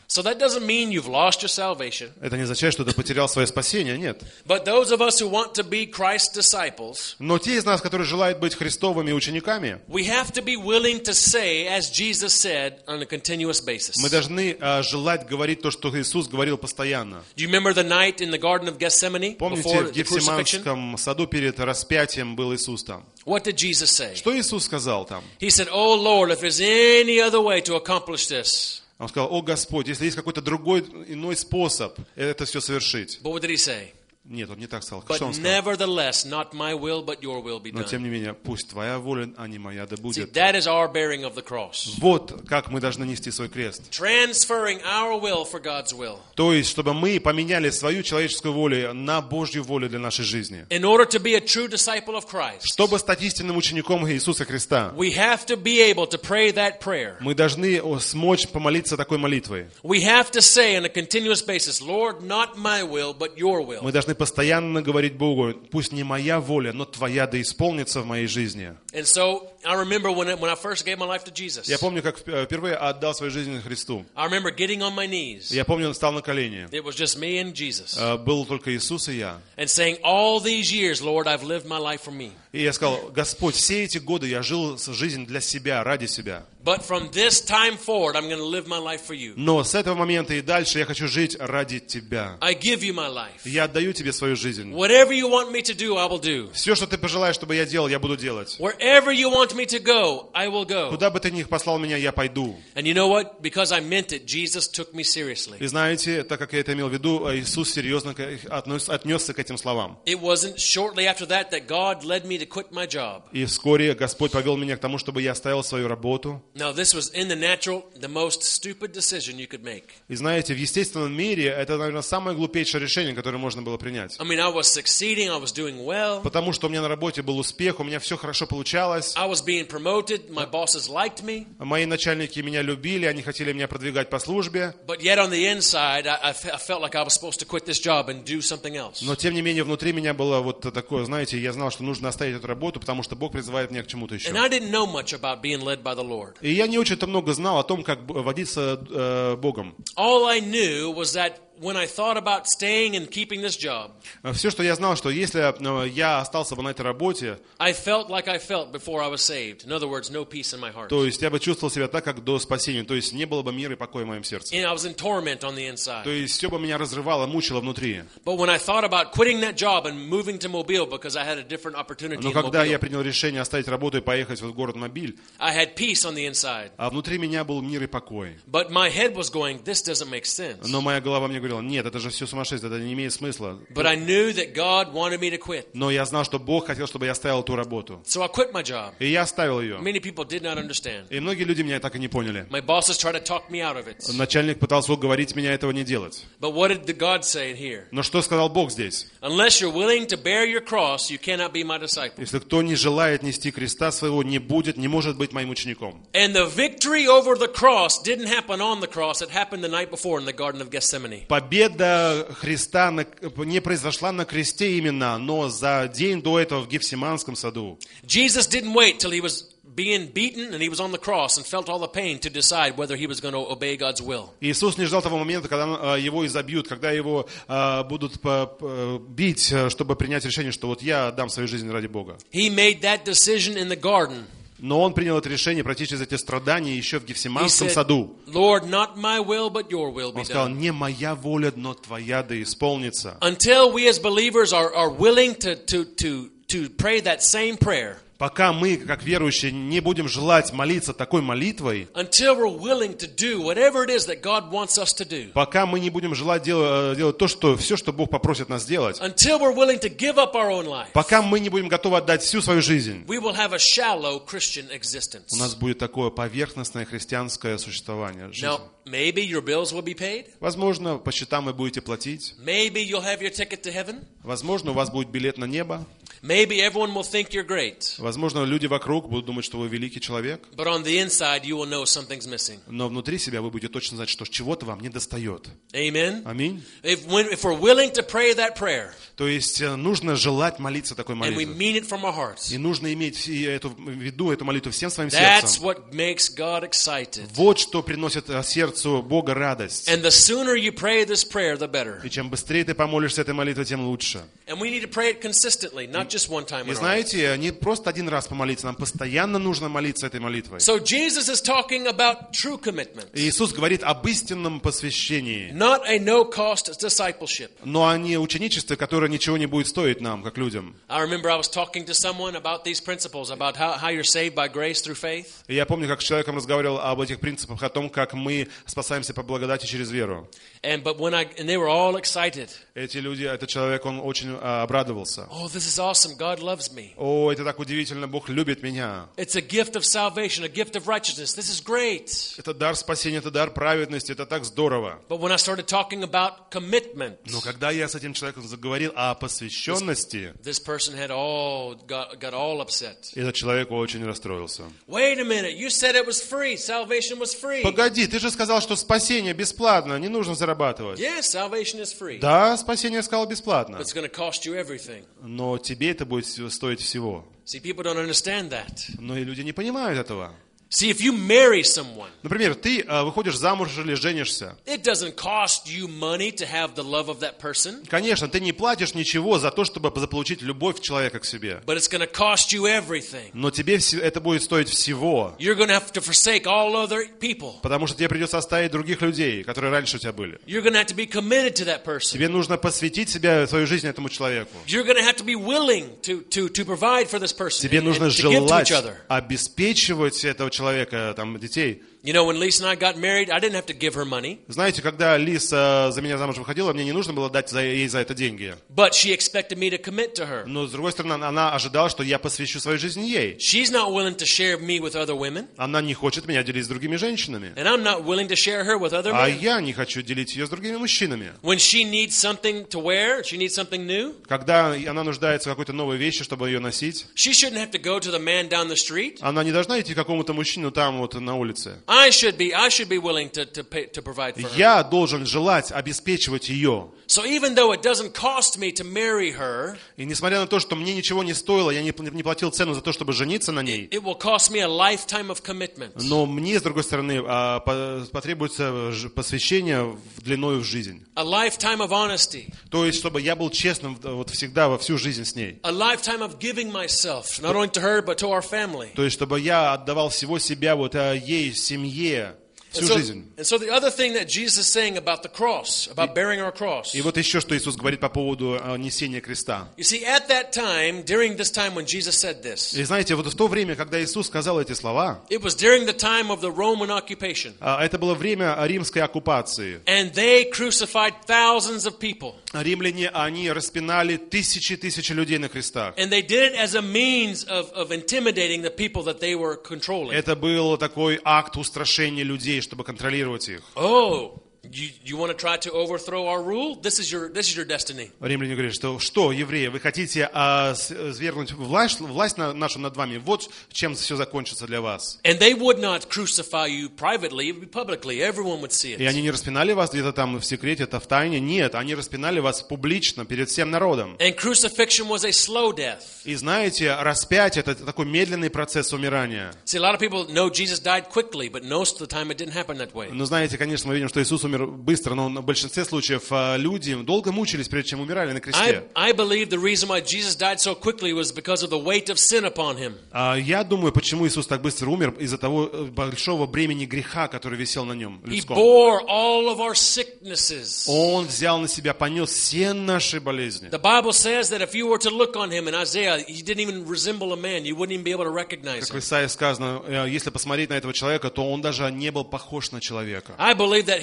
So that doesn't mean you've lost your salvation. Это не означает, что ты потерял свое спасение, нет. But those of us who want to be Christ's disciples, Но те из нас, которые желают быть Христовыми учениками, we have to be willing to say, as Jesus said, on a continuous basis. мы должны uh, желать говорить то, что Иисус говорил постоянно. Do you remember the night in the Garden of Gethsemane Помните, before в the crucifixion? Гефсиманском саду перед распятием был Иисус там? What did Jesus say? Что Иисус сказал там? He said, "Oh Lord, if there's any other way to accomplish this." Он сказал: «О Господь, если есть какой-то другой, иной способ это все совершить». But what did he say? Нет, он не так сказал. But Что он сказал? nevertheless, not my will, but your will be Но тем done. не менее, пусть твоя воля, а не моя, да See, будет. that is our bearing of the cross. Вот как мы должны нести свой крест. Transferring our will for God's will. То есть, чтобы мы поменяли свою человеческую волю на Божью волю для нашей жизни. In order to be a true disciple of Christ, Чтобы стать истинным учеником Иисуса Христа, we have to be able to pray that prayer. мы должны смочь помолиться такой молитвой. We have to say on a continuous basis, Lord, not my will, but your will. Мы должны постоянно говорить Богу: пусть не моя воля, но твоя да исполнится в моей жизни. And so I remember when, when I first gave my life to Jesus. Я помню, как впервые отдал свою жизнь Христу. I remember getting on my knees. Я помню, он встал на колени. It was just me and Jesus. Был только Иисус и я. And saying, all these years, Lord, I've lived my life for me. И я сказал: Господь, все эти годы я жил жизнь для себя, ради себя. But from this time forward, I'm going to live my life for you. Но с этого момента и дальше я хочу жить ради Тебя. I give you my life. Я отдаю Тебе свою жизнь. Whatever you want me to do, I will do. Все, что Ты пожелаешь, чтобы я делал, я буду делать. Wherever you want me to go, I will go. Куда бы Ты ни послал меня, я пойду. And you know what? Because I meant it, Jesus took me seriously. И знаете, так как я это имел в виду, Иисус серьезно отнесся к этим словам. It wasn't shortly after that that God led me to quit my job. И вскоре Господь повел меня к тому, чтобы я оставил свою работу. Now, this was in the natural, the most stupid decision you could make. И знаете, в естественном мире это, наверное, самое глупейшее решение, которое можно было принять. I mean, I was succeeding, I was doing well. Потому что у меня на работе был успех, у меня все хорошо получалось. I was being promoted, my bosses liked me. Мои начальники меня любили, они хотели меня продвигать по службе. But yet on the inside, I, I felt like I was supposed to quit this job and do something else. Но тем не менее внутри меня было вот такое, знаете, я знал, что нужно оставить эту работу, потому что Бог призывает меня к чему-то еще. And I didn't know much about being led by the Lord. И я не очень-то много знал о том, как водиться э, Богом. All I knew was that when I thought about staying and keeping this job, Все, что я знал, что если э, я остался бы на этой работе, I felt like I felt before I was saved. In other words, no peace in my heart. то есть я бы чувствовал себя так, как до спасения, то есть не было бы мира и покоя в моем сердце. And I was in torment on the inside. То есть все бы меня разрывало, мучило внутри. But when I thought about quitting that job and moving to Mobile because I had a different opportunity Но in когда я Mobile, принял решение оставить работу и поехать в город Мобиль, I had peace on the inside. а внутри меня был мир и покой. But my head was going, this doesn't make sense. Но моя голова мне говорила: нет, это же все сумасшествие, это не имеет смысла. But I knew that God wanted me to quit. Но я знал, что Бог хотел, чтобы я оставил ту работу. So I quit my job. И я оставил ее. Many people did not understand. И многие люди меня так и не поняли. My bosses tried to talk me out of it. Начальник пытался уговорить меня этого не делать. But what did the God say here? Но что сказал Бог здесь? Unless you're willing to bear your cross, you cannot be my disciple. Если кто не желает нести креста своего, не будет, не может быть моим учеником. And the victory over the cross didn't happen on the cross. It happened the night before in the Garden of Gethsemane. Победа Христа на, не произошла на кресте именно, но за день до этого в Гефсиманском саду. Jesus didn't wait till he was being beaten and he was on the cross and felt all the pain to decide whether he was going to obey God's will. Иисус не ждал того момента, когда его изобьют, когда его uh, будут uh, бить, чтобы принять решение, что вот я отдам свою жизнь ради Бога. He made that decision in the garden. Но он принял это решение пройти через эти страдания еще в Гефсиманском said, саду. Lord, not my will, but your will be Он сказал: done. не моя воля, но твоя да исполнится. Until we as believers are, are willing to, to, to, to pray that same prayer, Пока мы, как верующие, не будем желать молиться такой молитвой, until we're willing to do whatever it is that God wants us to do, пока мы не будем желать делать, делать то, что, все, что Бог попросит нас делать, until we're willing to give up our own life, пока мы не будем готовы отдать всю свою жизнь, we will have a shallow Christian existence. у нас будет такое поверхностное христианское существование. Жизнь. Now, maybe your bills will be paid. Возможно, по счетам вы будете платить. Maybe you'll have your ticket to heaven. Возможно, у вас будет билет на небо. Maybe everyone will think you're great, Возможно, люди вокруг будут думать, что вы великий человек, but on the inside you will know something's missing. но внутри себя вы будете точно знать, что чего-то вам не достает. Amen? Аминь. If, when, if we're willing to pray that prayer, То есть э, нужно желать молиться такой and we молитвой. mean it from our hearts, И нужно иметь и эту, в виду эту молитву всем своим that's сердцем. what makes God excited. Вот что приносит э, сердцу Бога радость. And the sooner you pray this prayer, the better. И чем быстрее ты помолишься этой молитвой, тем лучше. And we need to pray it consistently, not just one time И in our life. знаете, не просто один раз помолиться, нам постоянно нужно молиться этой молитвой. So Jesus is talking about true commitment, И Иисус говорит об истинном посвящении, not a no-cost discipleship. но о не ученичестве, которое ничего не будет стоить нам, как людям. I remember I was talking to someone about these principles, about how, how you're saved by grace through faith. И я помню, как с человеком разговаривал об этих принципах, о том, как мы спасаемся по благодати через веру. And but when I and they were all excited. Эти люди, этот человек, он очень а, обрадовался. Oh, this is awesome. God loves me. О, это так удивительно, Бог любит меня. It's a gift of salvation, a gift of righteousness. This is great. Это дар спасения, это дар праведности, это так здорово. But when I started talking about commitment, Но когда я с этим человеком заговорил о посвященности, this person had all got, got all upset. этот человек очень расстроился. Wait a minute, you said it was free. Salvation was free. Погоди, ты же сказал, что спасение бесплатно, не нужно зарабатывать. Yes, salvation is free. Да, спасение я сказал бесплатно, But it's going to cost you everything. но тебе это будет стоить всего. See, people don't understand that. Но и люди не понимают этого. See, if you marry someone, Например, ты э, выходишь замуж или женишься. it doesn't cost you money to have the love of that person, Конечно, ты не платишь ничего за то, чтобы заполучить любовь человека к себе. but it's going to cost you everything. Но тебе все- это будет стоить всего. You're going to have to forsake all other people. Потому что тебе придется оставить других людей, которые раньше у тебя были. You're going to have to be committed to that person. Тебе нужно посвятить себя, свою жизнь этому человеку. You're going to have to be willing to, to, to provide for this person Тебе and, нужно and to give to желать each other. обеспечивать этого человека, там, детей. You know, when Lisa and I got married, I didn't have to give her money, Знаете, когда Лиса за меня замуж выходила, мне не нужно было дать за- ей за это деньги. but she expected me to commit to her. Но, с другой стороны, она ожидала, что я посвящу свою жизнь ей. She's not willing to share me with other women, Она не хочет меня делить с другими женщинами. and I'm not willing to share her with other А men. я не хочу делить ее с другими мужчинами. When she needs something to wear, she needs something new, Когда она нуждается в какой-то новой вещи, чтобы ее носить, she shouldn't have to go to the man down the street. она не должна идти к какому-то мужчину там вот на улице. I should be, I should be willing to, to, pay, to provide for her. Я должен желать обеспечивать ее. So even though it doesn't cost me to marry her, И несмотря на то, что мне ничего не стоило, я не пл- не платил цену за то, чтобы жениться на ней, it will cost me a lifetime of commitment. но мне, с другой стороны, а, по- потребуется ж- посвящение в длиною в жизнь. A lifetime of honesty. То есть, чтобы я был честным э, вот всегда, во всю жизнь с ней. A lifetime of giving myself, not only to her, but to our family. То есть, чтобы я отдавал всего себя вот а, ей, семье, And всю so, жизнь. and so the other thing that Jesus is saying about the cross, about bearing our cross. И вот еще, что Иисус говорит по поводу а, несения креста. You see, at that time, during this time when Jesus said this, И знаете, вот в то время, когда Иисус сказал эти слова, it was during the time of the Roman occupation. а, это было время римской оккупации. And they crucified thousands of people. Римляне, они распинали тысячи-тысячи людей на крестах. And they did it as a means of, of intimidating the people that they were controlling. Это был такой акт устрашения людей, чтобы контролировать их. Oh, you, you want to try to overthrow our rule? This is your, this is your destiny. Римляне говорят, что, что, евреи, вы хотите а, с- свергнуть власть, власть на- нашу над вами? Вот чем все закончится для вас. And they would not crucify you privately, it would be publicly. Everyone would see И it. они не распинали вас где-то там в секрете, это в тайне. Нет, они распинали вас публично, перед всем народом. And crucifixion was a slow death. И знаете, распятие – это такой медленный процесс умирания. See, a lot of people know Jesus died quickly, but most of the time it didn't happen that way. Но знаете, конечно, мы видим, что Иисус умер быстро, но в большинстве случаев а, люди долго мучились, прежде чем умирали на I, кресте. I believe the reason why Jesus died so quickly was because of the weight of sin upon him. А Я думаю, почему Иисус так быстро умер, из-за того э, большого бремени греха, который висел на нем, He людском. bore all of our sicknesses. Он взял на себя, понес все наши болезни. The Bible says that if you were to look on him in Isaiah, he didn't even resemble a man. You wouldn't even be able to recognize Как в him. Исаии сказано, э, если посмотреть на этого человека, то он даже не был похож на человека. I believe that he took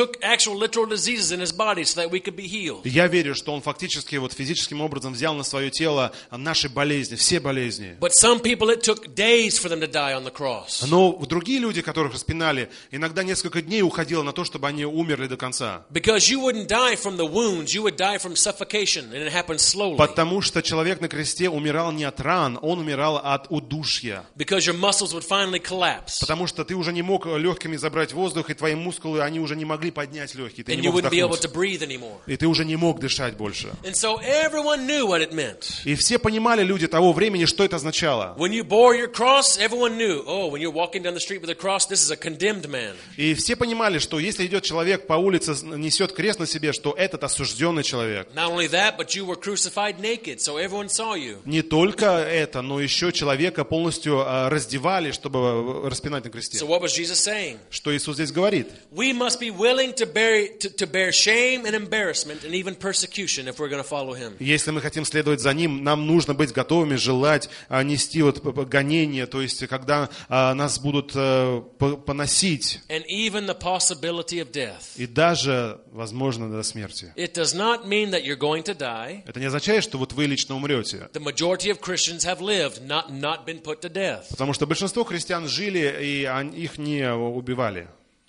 took actual literal diseases in his body so that we could be healed. Я верю, что Он фактически вот физическим образом взял на свое тело наши болезни, все болезни. But some people, it took days for them to die on the cross. Но другие люди, которых распинали, иногда несколько дней уходило на то, чтобы они умерли до конца. Because you wouldn't die from the wounds, you would die from suffocation, and it happened slowly. Потому что человек на кресте умирал не от ран, он умирал от удушья. Because your muscles would finally collapse. Потому что ты уже не мог легкими забрать воздух, и твои мускулы, они уже не могли поднять легкие. Ты And не you мог wouldn't be able вдохнуть. to breathe anymore. И ты уже не мог дышать больше. And so everyone knew what it meant. И все понимали, люди того времени, что это означало. When you bore your cross, everyone knew, oh, when you're walking down the street with a cross, this is a condemned man. И все понимали, что если идет человек по улице, несет крест на себе, что этот осужденный человек. Not only that, but you were crucified naked, so everyone saw you. Не только это, но еще человека полностью раздевали, чтобы распинать на кресте. So what was Jesus saying? Что Иисус здесь говорит? We must be willing to bear, to, to bear shame and embarrassment and even persecution if we're going to follow Him. Если мы хотим следовать за Ним, нам нужно быть готовыми желать нести вот гонения, то есть когда нас будут поносить. And even the possibility of death. И даже, возможно, до смерти. It does not mean that you're going to die. Это не означает, что вот вы лично умрете. The majority of Christians have lived, not, not been put to death. Потому что большинство христиан жили, и их не убивали.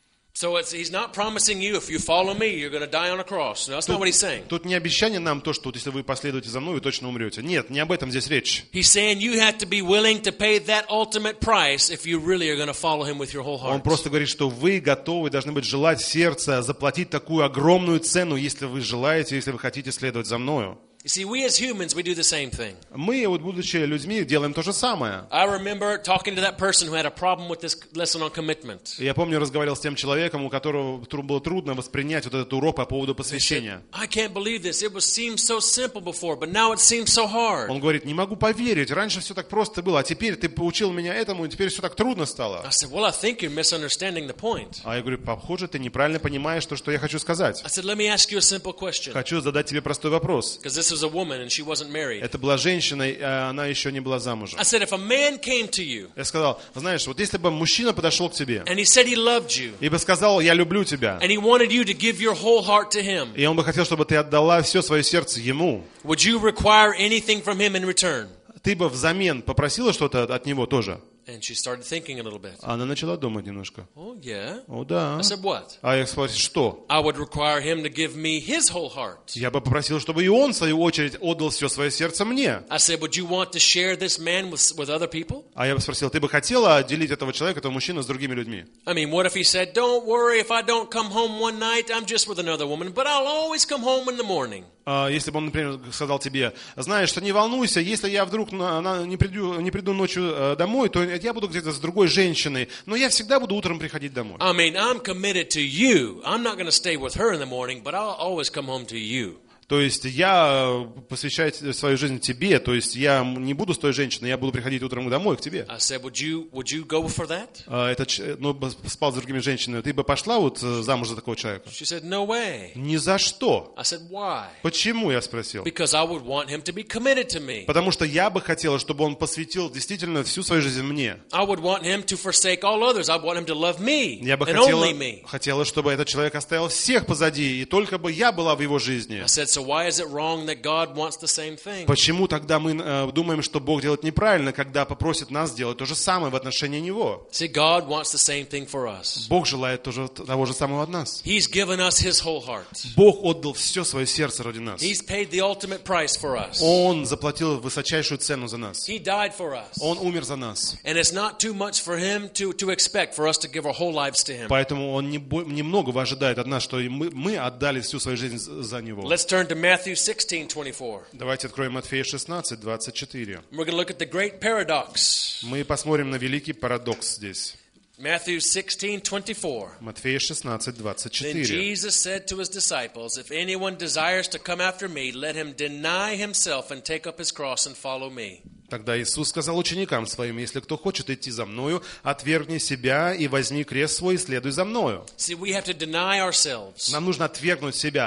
So it's, he's not promising you, if you follow me, you're going to die on a cross. No, that's not what he's saying. Тут не обещание нам то, что вот, если вы последуете за мной, вы точно умрете. Нет, не об этом здесь речь. He's saying you have to be willing to pay that ultimate price if you really are going to follow him with your whole heart. Он просто говорит, что вы готовы, должны быть желать сердца, заплатить такую огромную цену, если вы желаете, если вы хотите следовать за мною. You see, we as humans, we do the same thing. Мы, вот будучи людьми, делаем то же самое. I remember talking to that person who had a problem with this lesson on commitment. Я помню, разговаривал с тем человеком, у которого было трудно воспринять вот этот урок по поводу посвящения. I can't believe this. It was seemed so simple before, but now it seems so hard. Он говорит, не могу поверить, раньше все так просто было, а теперь ты поучил меня этому, и теперь все так трудно стало. I said, well, I think you're misunderstanding the point. А я говорю, похоже, ты неправильно понимаешь то, что я хочу сказать. I said, let me ask you a simple question. Хочу задать тебе простой вопрос. Because this was a woman and she wasn't married. Это была женщина, и она еще не была замужем. I said, if a man came to you, Я сказал, знаешь, вот если бы мужчина подошел к тебе and he said he loved you, и бы сказал, я люблю тебя, and he wanted you to give your whole heart to him, и он бы хотел, чтобы ты отдала все свое сердце ему, would you require anything from him in return? ты бы взамен попросила что-то от него тоже? And she started thinking a little bit. Она начала думать немножко. Oh, yeah. О, да. I said, what? А я спросил, что? I would require him to give me his whole heart. Я бы попросил, чтобы и он, в свою очередь, отдал все свое сердце мне. I said, would you want to share this man with, with other people? А я бы спросил, ты бы хотела делить этого человека, этого мужчину с другими людьми? I mean, what if he said, don't worry, if I don't come home one night, I'm just with another woman, but I'll always come home in the morning. Если бы он, например, сказал тебе, знаешь, что не волнуйся, если я вдруг на, на, не, приду, не приду ночью домой, то я буду где-то с другой женщиной, но я всегда буду утром приходить домой. I mean, I'm committed to you. I'm not going to stay with her in the morning, but I'll always come home to you. То есть я посвящаю свою жизнь тебе, то есть я не буду с той женщиной, я буду приходить утром домой к тебе. I said, would you, would you go for that? Этот, ну, спал с другими женщинами, ты бы пошла вот замуж за такого человека? She said, no way. Ни за что. I said, why? Почему, я спросил? Because I would want him to be committed to me. Потому что я бы хотела, чтобы он посвятил действительно всю свою жизнь мне. I would want him to forsake all others. I want him to love me Я бы and хотела, only me. хотела, чтобы этот человек оставил всех позади, и только бы я была в его жизни. I said, so why is it wrong that God wants the same thing? Почему тогда мы э, думаем, что Бог делает неправильно, когда попросит нас сделать то же самое в отношении Него? See, God wants the same thing for us. Бог желает тоже, того же самого от нас. He's given us His whole heart. Бог отдал все свое сердце ради нас. He's paid the ultimate price for us. Он заплатил высочайшую цену за нас. He died for us. Он умер за нас. And it's not too much for Him to, to expect for us to give our whole lives to Him. Поэтому Он немногого ожидает от нас, что мы, мы отдали всю свою жизнь за Него. Let's turn to Matthew sixteen twenty-four. Давайте откроем Матфея шестнадцать двадцать четыре. We're going to look at the great paradox. Мы посмотрим на великий парадокс здесь. Matthew sixteen twenty-four. Матфея шестнадцать двадцать Then четыре. Jesus said to His disciples, if anyone desires to come after me, let him deny himself and take up his cross and follow me. Тогда Иисус сказал ученикам своим, если кто хочет идти за мною, отвергни себя и возьми крест свой и следуй за мною. See, we have to deny ourselves. Нам нужно отвергнуть себя.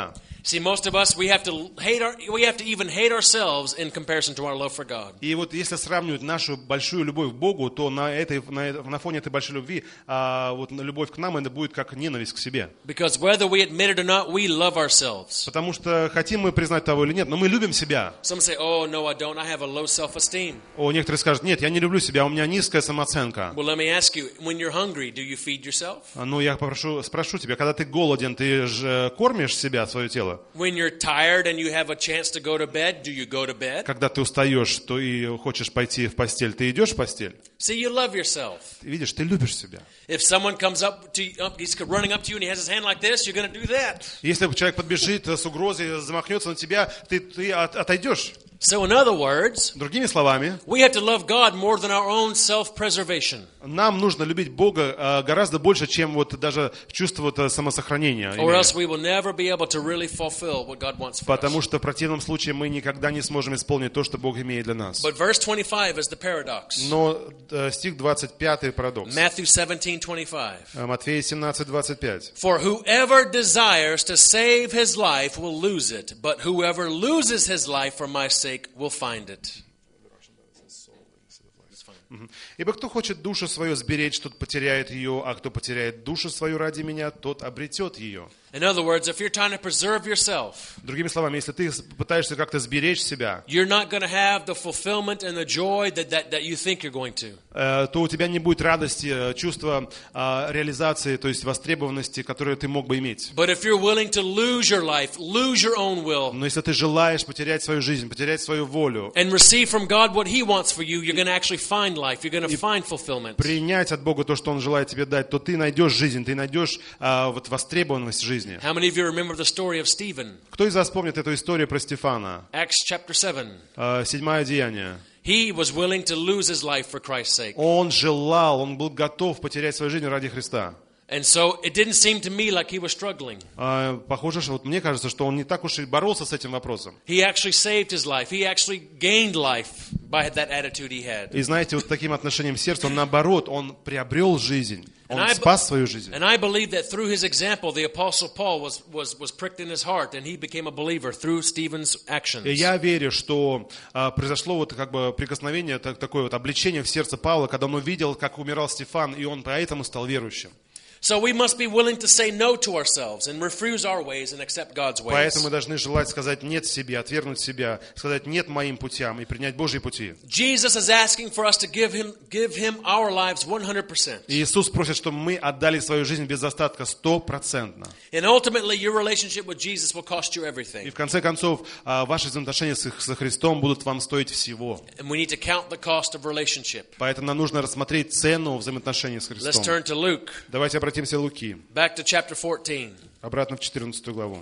See, most of us, we have to hate our, we have to even hate ourselves in comparison to our love for God. И вот если сравнивать нашу большую любовь к Богу, то на, этой, на, на фоне этой большой любви, а, вот любовь к нам, это будет как ненависть к себе. Because whether we admit it or not, we love ourselves. Потому что хотим мы признать того или нет, но мы любим себя. Some say, oh, no, I don't. I have a low self-esteem. О, некоторые скажут, нет, я не люблю себя, у меня низкая самооценка. Well, let me ask you, when you're hungry, do you feed yourself? Ну, я попрошу, спрошу тебя, когда ты голоден, ты же кормишь себя, свое тело? When you're tired and you have a chance to go to bed, do you go to bed? Когда ты устаешь, то и хочешь пойти в постель, ты идешь в постель? See, you love yourself. Ты видишь, ты любишь себя. If someone comes up to you, up, he's running up to you and he has his hand like this, you're going to do that. Если человек подбежит с угрозой, замахнется на тебя, ты, ты от, отойдешь. So in other words, Другими словами, we have to love God more than our own self-preservation. нам нужно любить Бога а, гораздо больше, чем вот даже чувство вот, самосохранения. Or имея. else we will never be able to really fulfill what God wants for Потому us. что в противном случае мы никогда не сможем исполнить то, что Бог имеет для нас. But verse twenty-five is the paradox. Но э, стих двадцать пятый парадокс. Matthew seventeen twenty-five. Э, Матфея семнадцать двадцать пять. For whoever desires to save his life will lose it, but whoever loses his life for my sake will find it. Ибо кто хочет душу свою сберечь, тот потеряет ее, а кто потеряет душу свою ради меня, тот обретет ее. In other words, if you're trying to preserve yourself, Другими словами, если ты пытаешься как-то сберечь себя, you're not going to have the fulfillment and the joy that, that, that you think you're going to. э, то у тебя не будет радости, э, чувства э, реализации, то есть востребованности, которые ты мог бы иметь. But if you're willing to lose your life, lose your own will, Но если ты желаешь потерять свою жизнь, потерять свою волю, and receive from God what He wants for you, you're going to actually find life. You're going to find fulfillment. принять от Бога то, что Он желает тебе дать, то ты найдешь жизнь, ты найдешь э, вот востребованность жизни. How many of you remember the story of Stephen? Кто из вас помнит эту историю про Стефана? Acts chapter seven. Э, Седьмое деяние. He was willing to lose his life for Christ's sake. Он желал, он был готов потерять свою жизнь ради Христа. And so it didn't seem to me like he was struggling. Э, Похоже, что вот мне кажется, что он не так уж и боролся с этим вопросом. He actually saved his life. He actually gained life by that attitude he had. И знаете, вот таким отношением сердца, он наоборот, он приобрел жизнь. Он And I- спас свою жизнь. And I believe that through his example, the Apostle Paul was, was, was pricked in his heart, and he became a believer through Stephen's actions. И я верю, что а, произошло вот как бы прикосновение, так- такое вот обличение в сердце Павла, когда он увидел, как умирал Стефан, и он поэтому стал верующим. So we must be willing to say no to ourselves and refuse our ways and accept God's ways. Поэтому мы должны желать сказать «нет» себе, отвергнуть себя, сказать «нет» моим путям и принять Божьи пути. Jesus is asking for us to give him, give him our lives one hundred percent. И Иисус просит, чтобы мы отдали свою жизнь без остатка, стопроцентно. And ultimately, your relationship with Jesus will cost you И everything. в конце концов, а, ваши взаимоотношения с- со Христом будут вам стоить всего. And we need to count the cost of relationship. Поэтому нам нужно рассмотреть цену взаимоотношений с Let's Христом. turn to Luke, Давайте обратимся к Луки, back to chapter fourteen. обратно в четырнадцатую главу.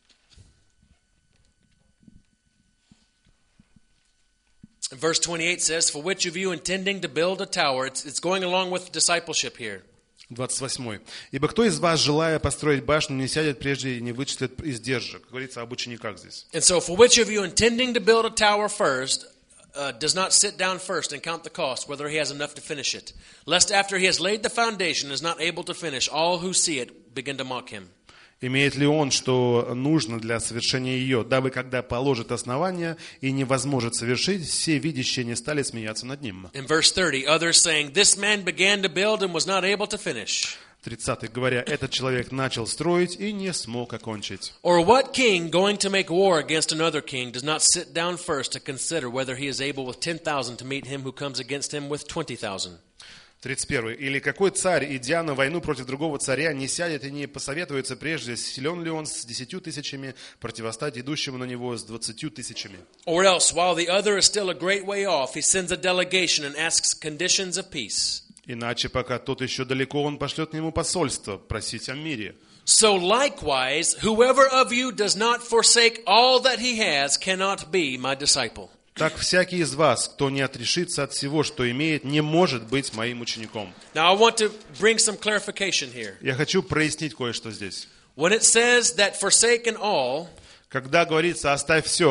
Verse twenty-eight says, For which of you intending to build a tower, it's, it's going along with discipleship here. двадцать восьмой. «Ибо кто из вас, желая построить башню, не сядет прежде и не вычислит издержек?» Говорится об учениках здесь. And so, for which of you intending to build a tower first, uh, does not sit down first and count the cost, whether he has enough to finish it, lest after he has laid the foundation and is not able to finish, all who see it begin to mock him. «Имеет ли он, что нужно для совершения ее, дабы, когда положит основание и не возможет совершить, все видящие не стали смеяться над ним?» In verse thirty, others saying, This man began to build and was not able to finish. тридцатый, говоря, «Этот человек начал строить и не смог окончить». Or what king going to make war against another king does not sit down first to consider whether he is able with ten thousand to meet him who comes against him with twenty thousand? тридцать первый. «Или какой царь, идя на войну против другого царя, не сядет и не посоветуется прежде, силен ли он с десятью тысячами противостать идущему на него с двадцатью тысячами? Or else, while the other is still a great way off, he sends a delegation and asks conditions of peace. Иначе, пока тот еще далеко, он пошлет к нему посольство просить о мире. So likewise, whoever of you does not forsake all that he has cannot be my disciple. Так всякий из вас, кто не отрешится от всего, что имеет, не может быть моим учеником». Now I want to bring some clarification here. Я хочу прояснить кое-что здесь. When it says that forsaken all, Когда говорится «оставь все»,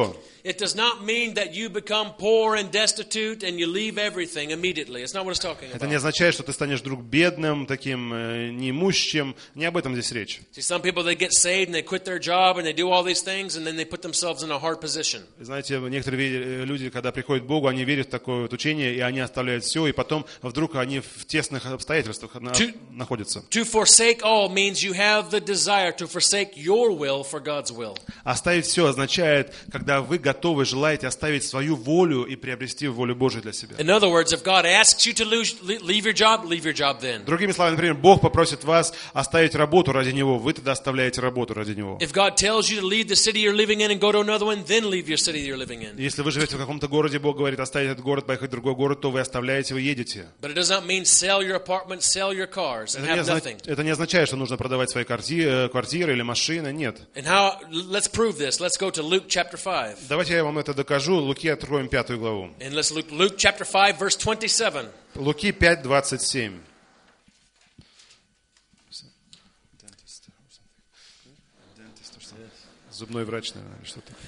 it does not mean that you become poor and destitute and you leave everything immediately. It's not what it's talking Это не about. означает, что ты станешь вдруг бедным, таким э, неимущим. Не об этом здесь речь. See, some people, they get saved and they quit their job and they do all these things and then they put themselves in a hard position. Знаете, некоторые люди, когда приходят к Богу, они верят в такое вот учение, и они оставляют все, и потом вдруг они в тесных обстоятельствах на- To- находятся. To forsake all means you have the desire to forsake your will for God's will. Оставить все означает, когда вы готовы, желаете оставить свою волю и приобрести волю Божию для себя. In other words, if God asks you to lose, leave your job, leave your job then. Другими словами, например, Бог попросит вас оставить работу ради Него, вы тогда оставляете работу ради Него. If God tells you to leave the city you're living in and go to another one, then leave your city you're living in. Если вы живете в каком-то городе, Бог говорит оставить этот город, поехать в другой город, то вы оставляете, вы едете. But it does not mean sell your apartment, sell your cars and Это не, have озна- nothing. это не означает, что нужно продавать свои кварти- э, квартиры или машины, нет. And how, let's prove this. Let's go to Luke chapter five. Давайте я вам это докажу. Луки откроем пятую главу. And let's look Luke chapter five, verse twenty-seven. Луки пять, двадцать семь. Зубной врач, наверное, или что-то.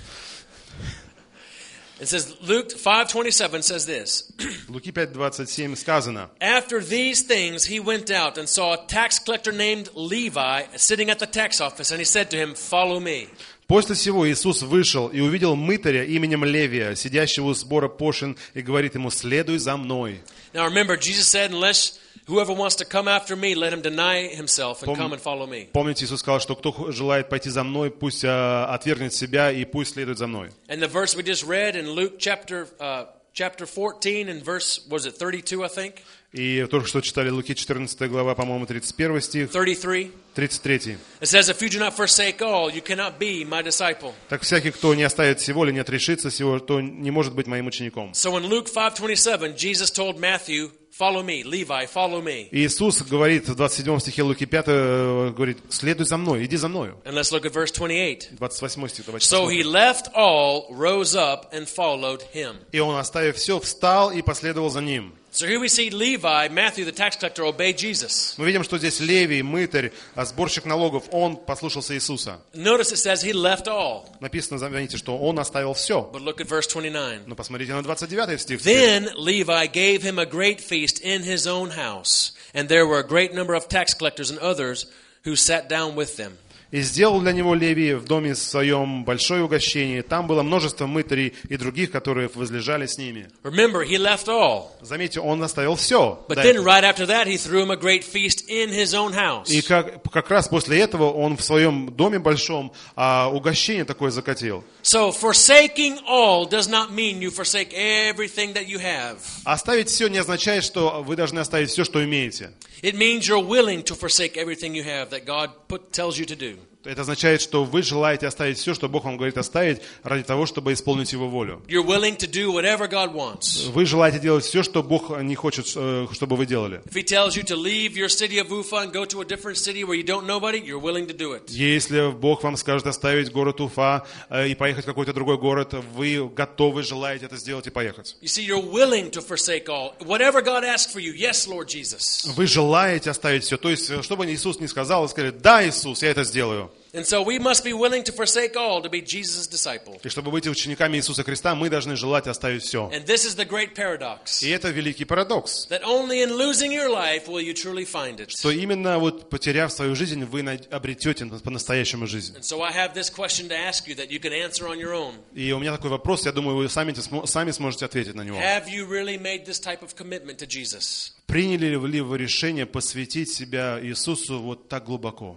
It says, Luke five twenty-seven says this. Луки пять, двадцать семь сказано. After these things, he went out and saw a tax collector named Levi sitting at the tax office, and he said to him, "Follow me." После сего Иисус вышел и увидел мытаря именем Левия, сидящего у сбора пошлин, и говорит ему: «Следуй за мной». Now remember, Jesus said, unless whoever wants to come after me, let him deny himself and come and follow me. Помните, Иисус сказал, что кто желает пойти за мной, пусть а, отвергнет себя и пусть следует за мной. And the verse we just read in Luke chapter uh, chapter fourteen and verse, was it thirty-two, I think? И только что читали Луки четырнадцатая глава, по-моему, тридцать первый стих, thirty-three. тридцать третий. It says, if you do not forsake all, you cannot be my disciple. Так всякий, кто не оставит всего или не отрешится всего, то не может быть моим учеником. So in Luke five twenty-seven, Jesus told Matthew, follow me, Levi, follow me. И Иисус говорит в двадцать седьмом стихе Луки пять, говорит: «Следуй за мной, иди за мною». And let's look at verse twenty-eight. двадцать восьмой стих, давайте So he посмотрим. left all, rose up, and followed him. И он, оставив все, встал и последовал за ним. So here we see Levi, Matthew, the tax collector, obeyed Jesus. Мы видим, что здесь Левий, мытарь, сборщик налогов, он послушался Иисуса. Notice it says he left all. Написано, заметьте, что он оставил все. But look at verse twenty-nine. Но посмотрите на двадцать девятый стих. теперь. Then Levi gave him a great feast in his own house, and there were a great number of tax collectors and others who sat down with them. «И сделал для него Левий в доме своем большое угощение. Там было множество мытарей и других, которые возлежали с ними». Remember, he left all. Заметьте, он оставил все. But then right after that, he threw him a great feast in his own house. И как, как раз после этого он в своем доме большом а, угощение такое закатил. So forsaking all does not mean you forsake everything that you have. Оставить все не означает, что вы должны оставить все, что имеете. It means you're willing to forsake everything you have that God put, tells you to do. Это означает, что вы желаете оставить все, что Бог вам говорит оставить, ради того, чтобы исполнить Его волю. You're willing to do whatever God wants. Вы желаете делать все, что Бог не хочет, э, чтобы вы делали. If He tells you to leave your city of Ufa and go to a different city where you don't know nobody, you're willing to do it. Если Бог вам скажет оставить город Уфа э, и поехать в какой-то другой город, вы готовы, желаете это сделать и поехать. You see, you're willing to forsake all. Whatever God asks for you, yes, Lord Jesus. Вы желаете оставить все. То есть, что бы Иисус не сказал, вы сказали: «Да, Иисус, я это сделаю». And so we must be willing to forsake all to be Jesus' disciple. И чтобы быть учениками Иисуса Христа, мы должны желать оставить все. And this is the great paradox. И это великий парадокс, That only in losing your life will you truly find it. что именно вот потеряв свою жизнь, вы обретете по-настоящему жизнь. And so I have this question to ask you that you can answer on your own. И у меня такой вопрос, я думаю, вы сами, сами сможете ответить на него. Have you really made this type of commitment to Jesus? Приняли ли вы решение посвятить себя Иисусу вот так глубоко?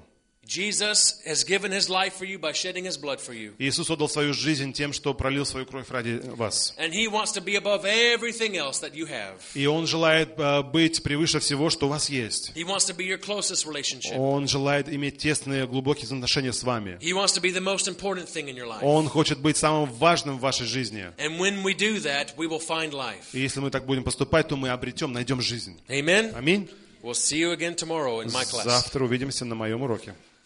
Jesus has given his life for you by shedding his blood for you. Иисус отдал свою жизнь тем, что пролил свою кровь ради вас. And he wants to be above everything else that you have. И Он желает uh, быть превыше всего, что у вас есть. He wants to be your closest relationship. Он желает иметь тесные, глубокие отношения с вами. He wants to be the most important thing in your life. Он хочет быть самым важным в вашей жизни. And when we do that, we will find life. И если мы так будем поступать, то мы обретем, найдем жизнь. Amen? Аминь. We'll see you again tomorrow in my class. Завтра увидимся на моем уроке.